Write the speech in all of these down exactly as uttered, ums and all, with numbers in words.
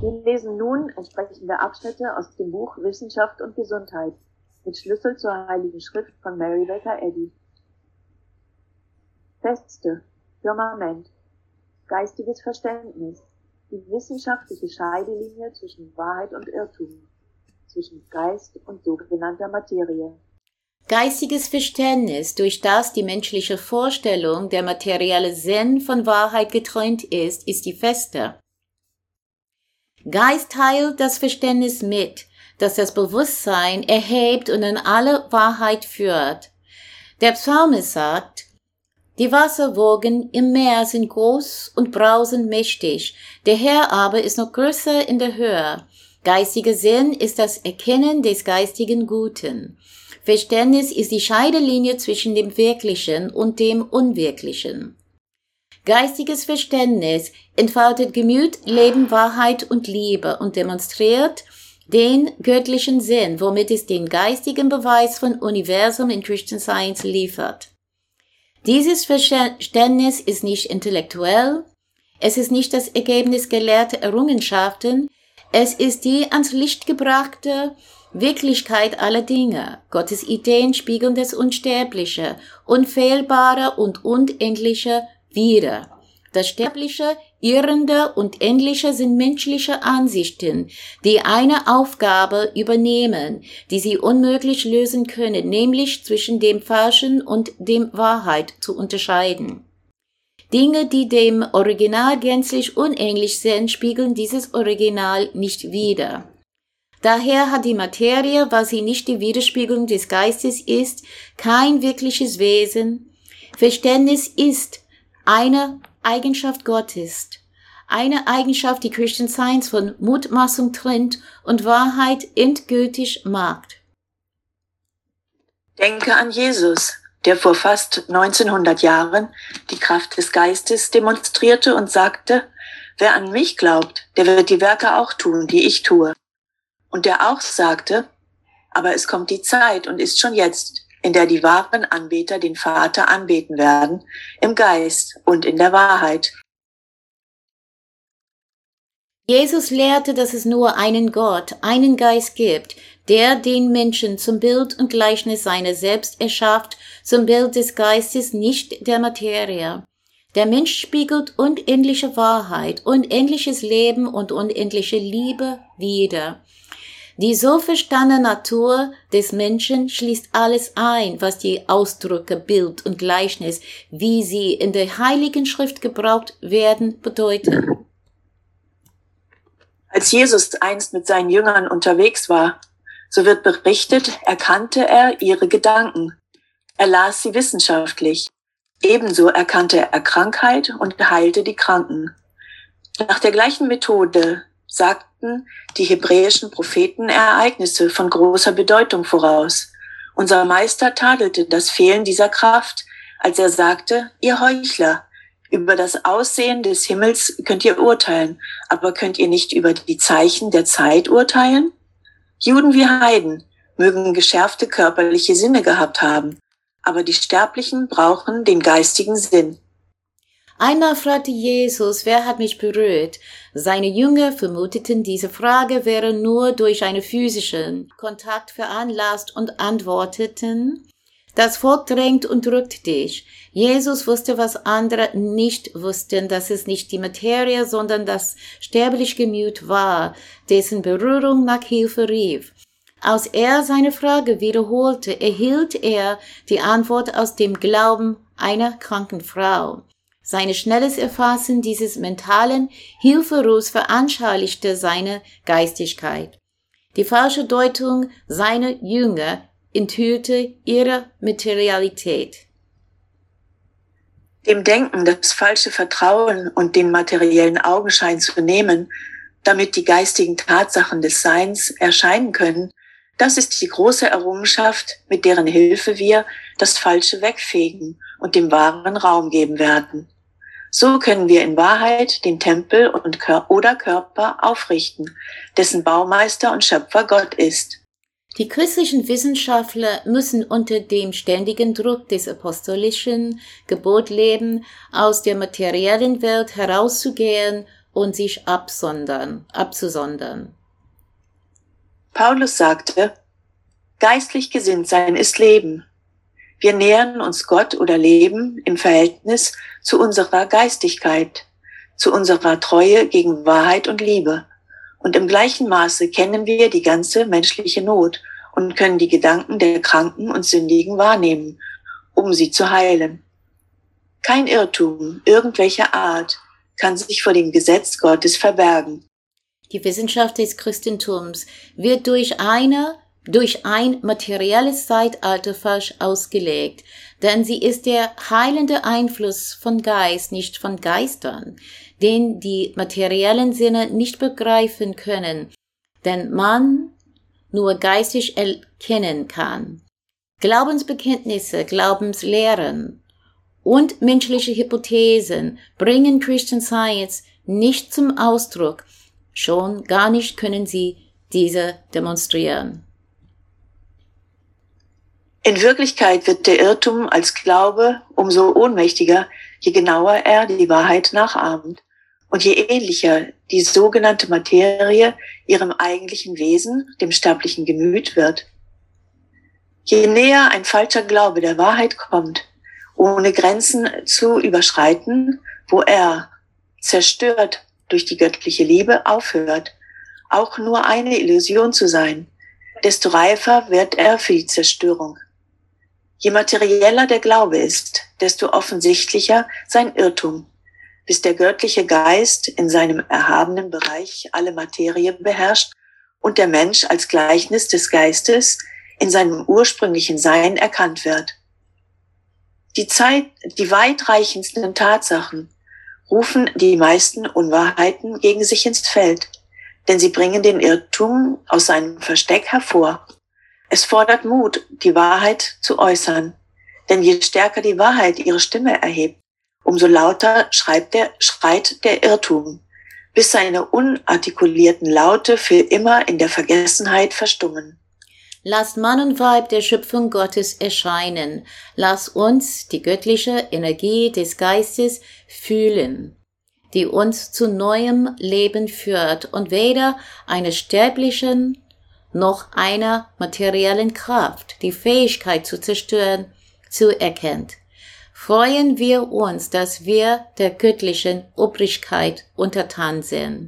Wir lesen nun entsprechende Abschnitte aus dem Buch Wissenschaft und Gesundheit mit Schlüssel zur Heiligen Schrift von Mary Baker Eddy. Feste, Firmament, geistiges Verständnis, die wissenschaftliche Scheidelinie zwischen Wahrheit und Irrtum, zwischen Geist und sogenannter Materie. Geistiges Verständnis, durch das die menschliche Vorstellung, der materielle Sinn von Wahrheit getrennt ist, ist die Feste. Geist teilt das Verständnis mit, das das Bewusstsein erhebt und in alle Wahrheit führt. Der Psalmist sagt, die Wasserwogen im Meer sind groß und brausend mächtig, der Herr aber ist noch größer in der Höhe. Geistiger Sinn ist das Erkennen des geistigen Guten. Verständnis ist die Scheidelinie zwischen dem Wirklichen und dem Unwirklichen. Geistiges Verständnis entfaltet Gemüt, Leben, Wahrheit und Liebe und demonstriert den göttlichen Sinn, womit es den geistigen Beweis von Universum in Christian Science liefert. Dieses Verständnis ist nicht intellektuell, es ist nicht das Ergebnis gelehrter Errungenschaften, es ist die ans Licht gebrachte Wirklichkeit aller Dinge. Gottes Ideen spiegeln das Unsterbliche, Unfehlbare und Unendliche wider. Das Sterbliche, Irrende und Endliche sind menschliche Ansichten, die eine Aufgabe übernehmen, die sie unmöglich lösen können, nämlich zwischen dem Falschen und dem Wahrheit zu unterscheiden. Dinge, die dem Original gänzlich unähnlich sind, spiegeln dieses Original nicht wider. Daher hat die Materie, weil sie nicht die Widerspiegelung des Geistes ist, kein wirkliches Wesen. Verständnis ist eine Eigenschaft Gottes, eine Eigenschaft, die Christian Science von Mutmaßung trennt und Wahrheit endgültig macht. Denke an Jesus, der vor fast neunzehnhundert Jahren die Kraft des Geistes demonstrierte und sagte, wer an mich glaubt, der wird die Werke auch tun, die ich tue. Und der auch sagte, aber es kommt die Zeit und ist schon jetzt, in der die wahren Anbeter den Vater anbeten werden, im Geist und in der Wahrheit. Jesus lehrte, dass es nur einen Gott, einen Geist gibt, der den Menschen zum Bild und Gleichnis seiner selbst erschafft, zum Bild des Geistes, nicht der Materie. Der Mensch spiegelt unendliche Wahrheit, unendliches Leben und unendliche Liebe wider. Die so verstandene Natur des Menschen schließt alles ein, was die Ausdrücke Bild und Gleichnis, wie sie in der Heiligen Schrift gebraucht werden, bedeuten. Als Jesus einst mit seinen Jüngern unterwegs war, so wird berichtet, erkannte er ihre Gedanken. Er las sie wissenschaftlich. Ebenso erkannte er Krankheit und heilte die Kranken. Nach der gleichen Methode sagten die hebräischen Propheten Ereignisse von großer Bedeutung voraus. Unser Meister tadelte das Fehlen dieser Kraft, als er sagte, ihr Heuchler, über das Aussehen des Himmels könnt ihr urteilen, aber könnt ihr nicht über die Zeichen der Zeit urteilen? Juden wie Heiden mögen geschärfte körperliche Sinne gehabt haben, aber die Sterblichen brauchen den geistigen Sinn. Einmal fragte Jesus, wer hat mich berührt? Seine Jünger vermuteten, diese Frage wäre nur durch einen physischen Kontakt veranlasst und antworteten, das Volk drängt und drückt dich. Jesus wusste, was andere nicht wussten, dass es nicht die Materie, sondern das sterbliche Gemüt war, dessen Berührung nach Hilfe rief. Als er seine Frage wiederholte, erhielt er die Antwort aus dem Glauben einer kranken Frau. Sein schnelles Erfassen dieses mentalen Hilferufs veranschaulichte seine Geistigkeit. Die falsche Deutung seiner Jünger enthüllte ihre Materialität. Dem Denken das falsche Vertrauen und den materiellen Augenschein zu nehmen, damit die geistigen Tatsachen des Seins erscheinen können, das ist die große Errungenschaft, mit deren Hilfe wir das Falsche wegfegen und dem wahren Raum geben werden. So können wir in Wahrheit den Tempel und Kör- oder Körper aufrichten, dessen Baumeister und Schöpfer Gott ist. Die christlichen Wissenschaftler müssen unter dem ständigen Druck des apostolischen Gebot leben, aus der materiellen Welt herauszugehen und sich absondern, abzusondern. Paulus sagte, geistlich gesinnt sein ist Leben. Wir nähern uns Gott oder Leben im Verhältnis zu unserer Geistigkeit, zu unserer Treue gegen Wahrheit und Liebe. Und im gleichen Maße kennen wir die ganze menschliche Not und können die Gedanken der Kranken und Sündigen wahrnehmen, um sie zu heilen. Kein Irrtum irgendwelcher Art kann sich vor dem Gesetz Gottes verbergen. Die Wissenschaft des Christentums wird durch eine, durch ein materielles Zeitalter falsch ausgelegt, denn sie ist der heilende Einfluss von Geist, nicht von Geistern, den die materiellen Sinne nicht begreifen können, denn man nur geistig erkennen kann. Glaubensbekenntnisse, Glaubenslehren und menschliche Hypothesen bringen Christian Science nicht zum Ausdruck, schon gar nicht können sie diese demonstrieren. In Wirklichkeit wird der Irrtum als Glaube umso ohnmächtiger, je genauer er die Wahrheit nachahmt und je ähnlicher die sogenannte Materie ihrem eigentlichen Wesen, dem sterblichen Gemüt, wird. Je näher ein falscher Glaube der Wahrheit kommt, ohne Grenzen zu überschreiten, wo er, zerstört durch die göttliche Liebe, aufhört, auch nur eine Illusion zu sein, desto reifer wird er für die Zerstörung. Je materieller der Glaube ist, desto offensichtlicher sein Irrtum, bis der göttliche Geist in seinem erhabenen Bereich alle Materie beherrscht und der Mensch als Gleichnis des Geistes in seinem ursprünglichen Sein erkannt wird. Die Zeit, die weitreichendsten Tatsachen rufen die meisten Unwahrheiten gegen sich ins Feld, denn sie bringen den Irrtum aus seinem Versteck hervor. Es fordert Mut, die Wahrheit zu äußern, denn je stärker die Wahrheit ihre Stimme erhebt, umso lauter schreit der, schreit der Irrtum, bis seine unartikulierten Laute für immer in der Vergessenheit verstummen. Lasst Mann und Weib der Schöpfung Gottes erscheinen. Lass uns die göttliche Energie des Geistes fühlen, die uns zu neuem Leben führt und weder einer sterblichen noch einer materiellen Kraft die Fähigkeit zu zerstören zuerkennt. Freuen wir uns, dass wir der göttlichen Obrigkeit untertan sind.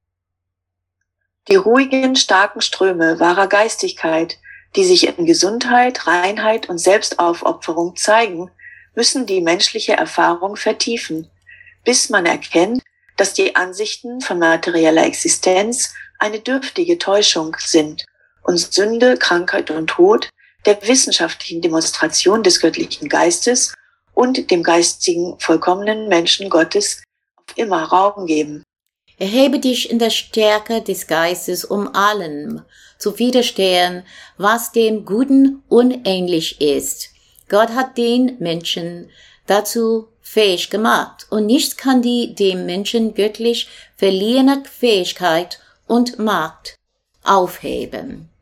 Die ruhigen, starken Ströme wahrer Geistigkeit, die sich in Gesundheit, Reinheit und Selbstaufopferung zeigen, müssen die menschliche Erfahrung vertiefen, bis man erkennt, dass die Ansichten von materieller Existenz eine dürftige Täuschung sind und Sünde, Krankheit und Tod der wissenschaftlichen Demonstration des göttlichen Geistes und dem geistigen, vollkommenen Menschen Gottes auf immer Raum geben. Erhebe dich in der Stärke des Geistes, um allem zu widerstehen, was dem Guten unähnlich ist. Gott hat den Menschen dazu fähig gemacht und nichts kann die dem Menschen göttlich verliehene Fähigkeit und Macht aufheben.